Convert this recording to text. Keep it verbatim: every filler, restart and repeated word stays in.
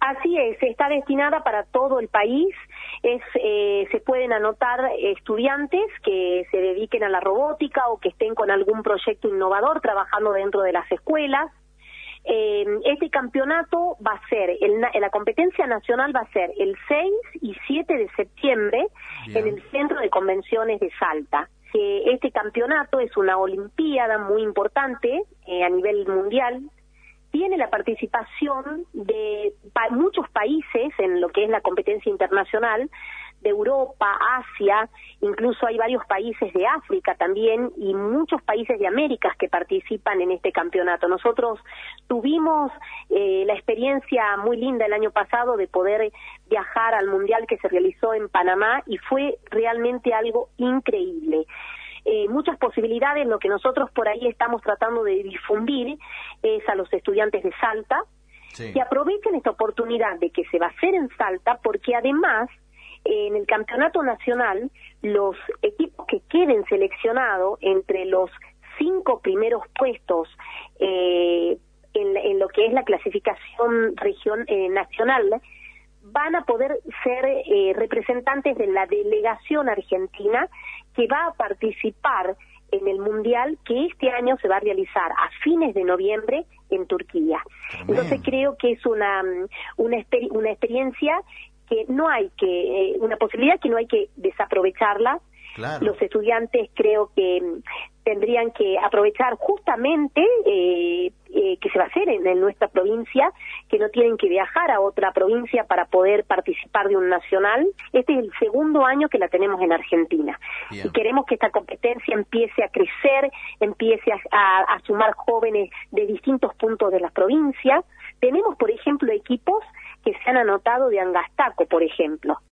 Así es, está destinada para todo el país. Es, eh, se pueden anotar estudiantes que se dediquen a la robótica o que estén con algún proyecto innovador trabajando dentro de las escuelas. Eh, este campeonato va a ser, el, la competencia nacional va a ser el seis y siete de septiembre. Bien. En el Centro de Convenciones de Salta. Eh, este campeonato es una olimpiada muy importante eh, a nivel mundial. Tiene la participación de pa muchos países en lo que es la competencia internacional, de Europa, Asia, incluso hay varios países de África también y muchos países de América que participan en este campeonato. Nosotros tuvimos eh, la experiencia muy linda el año pasado de poder viajar al Mundial que se realizó en Panamá y fue realmente algo increíble. Eh, muchas posibilidades. Lo que nosotros por ahí estamos tratando de difundir es a los estudiantes de Salta, sí, que aprovechen esta oportunidad de que se va a hacer en Salta, porque además eh, en el campeonato nacional los equipos que queden seleccionados entre los cinco primeros puestos eh, en, en lo que es la clasificación region, eh, nacional van a poder ser eh, representantes de la delegación argentina que va a participar en el Mundial que este año se va a realizar a fines de noviembre en Turquía. Tremendo. Entonces creo que es una una, exper una experiencia que no hay que, eh, una posibilidad que no hay que desaprovecharla. Claro. Los estudiantes creo que tendrían que aprovechar justamente eh, eh, que se va a hacer en, en nuestra provincia, que no tienen que viajar a otra provincia para poder participar de un nacional. Este es el segundo año que la tenemos en Argentina. Bien. Y queremos que esta competencia empiece a crecer, empiece a, a, a sumar jóvenes de distintos puntos de las provincias. Tenemos, por ejemplo, equipos que se han anotado de Angastaco, por ejemplo.